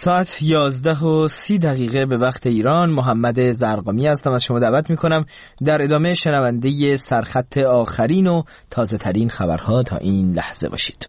ساعت 11:30 به وقت ایران. محمد زرقامی هستم، از شما دعوت میکنم در ادامه شنونده سرخط آخرین و تازه ترین خبرها تا این لحظه باشید.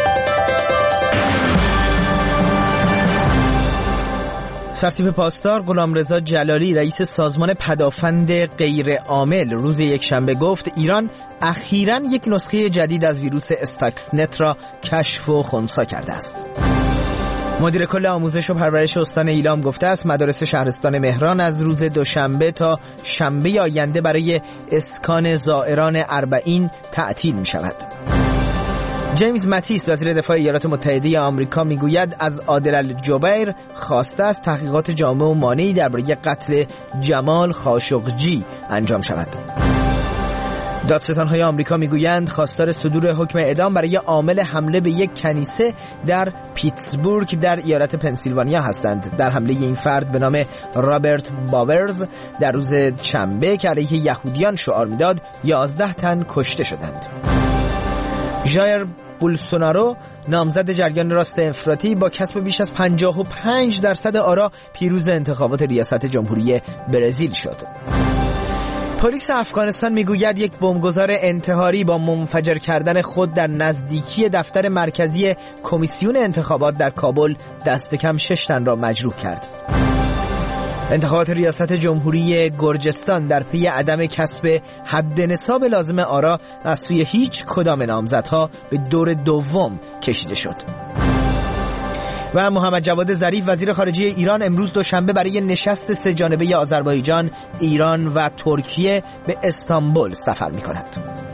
سرتیپ پاسدار غلامرضا جلالی رئیس سازمان پدافند غیر عامل روز یکشنبه گفت ایران اخیراً یک نسخه جدید از ویروس استاکسنت را کشف و خنثی کرده است. مدیر کل آموزش و پرورش استان ایلام گفته است مدارس شهرستان مهران از روز دوشنبه تا شنبه آینده برای اسکان زائران اربعین تعطیل می شود. جیمز ماتیس وزیر دفاع ایالات متحده آمریکا میگوید از عادل الجبیر خواسته است تحقیقات جامع و مانعی درباره قتل جمال خاشقجی انجام شود. دادستان‌های آمریکا میگویند خواستار صدور حکم اعدام برای عامل حمله به یک کنیسه در پیتسبورگ در ایالت پنسیلوانیا هستند. در حمله این فرد به نام رابرت باورز در روز شنبه که علیه یهودیان شعار میداد 11 تن کشته شدند. ژایر بولسونارو نامزد جریان راست افراطی با کسب بیش از 55% آرا پیروز انتخابات ریاست جمهوری برزیل شد. پلیس افغانستان میگوید یک بمبگذار انتحاری با منفجر کردن خود در نزدیکی دفتر مرکزی کمیسیون انتخابات در کابل دست کم 6 تن را مجروح کرد. انتخابات ریاست جمهوری گرجستان در پی عدم کسب حد نصاب لازم آرا از سوی هیچ کدام نامزدها به دور دوم کشیده شد. و محمد جواد ظریف وزیر خارجه ایران امروز دوشنبه برای نشست سه‌جانبه آذربایجان، ایران و ترکیه به استانبول سفر می‌کند.